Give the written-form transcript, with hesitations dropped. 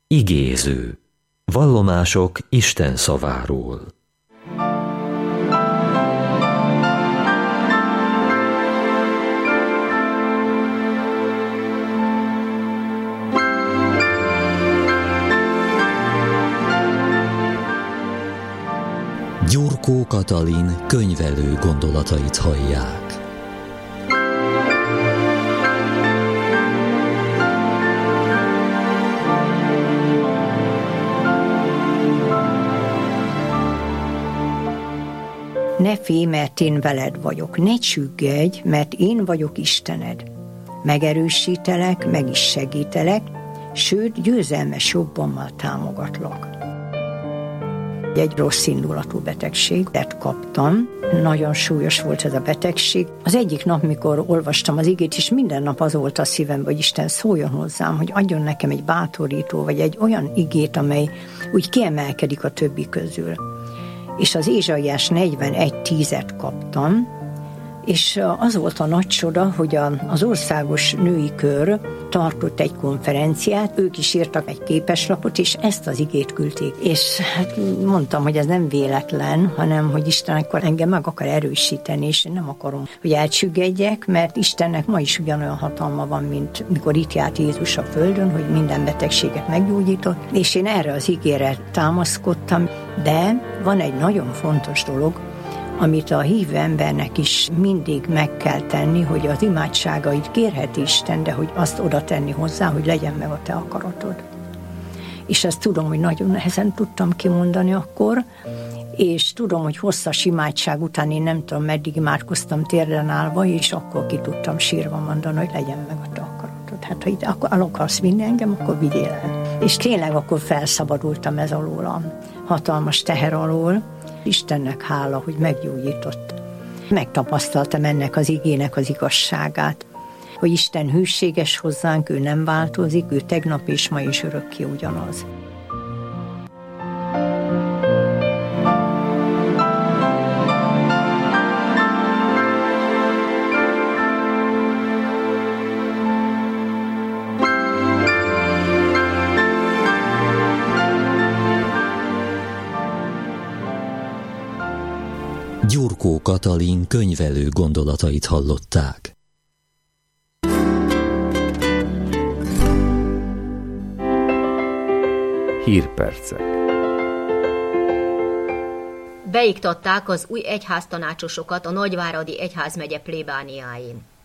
Igéző. Vallomások Isten szaváról. Gyurkó Katalin könyvelő gondolatait hallják. Ne félj, mert én veled vagyok, ne csüggedj, mert én vagyok Istened. Megerősítelek, meg is segítelek, sőt, győzelmes jobbommal támogatlak. Egy rossz indulatú betegséget kaptam, nagyon súlyos volt ez a betegség. Az egyik nap, mikor olvastam az igét, és minden nap az volt a szívemben, hogy Isten szóljon hozzám, hogy adjon nekem egy bátorító, vagy egy olyan igét, amely úgy kiemelkedik a többi közül. És az Ézsaiás 41:10-et kaptam, és az volt a nagy csoda, hogy az országos női kör tartott egy konferenciát, ők is írtak egy képeslapot, és ezt az igét küldték. És hát mondtam, hogy ez nem véletlen, hanem hogy Isten akkor engem meg akar erősíteni, és én nem akarom, hogy elcsüggedjek, mert Istennek ma is ugyanolyan hatalma van, mint mikor itt járt Jézus a földön, hogy minden betegséget meggyógyított, és én erre az igére támaszkodtam, de van egy nagyon fontos dolog, amit a hívő embernek is mindig meg kell tenni, hogy az imádságait kérheti Isten, de hogy azt oda tenni hozzá, hogy legyen meg a te akaratod. És ezt tudom, hogy nagyon nehezen tudtam kimondani akkor, és tudom, hogy hosszas imádság után én nem tudom, meddig imádkoztam térden állva, és akkor ki tudtam sírva mondani, hogy legyen meg a te akaratod. Hát, ha itt el akarsz vinni engem, akkor vigyél el. És tényleg akkor felszabadultam ez alól, a hatalmas teher alól. Istennek hála, hogy meggyógyított. Megtapasztaltam ennek az igének az igazságát, hogy Isten hűséges hozzánk, ő nem változik, ő tegnap és ma is örökké ugyanaz. Gyurkó Katalin könyvelő gondolatait hallották. Hírpercek. Beiktatták az új egyháztanácsosokat a Nagyváradi Egyházmegye plébániáin.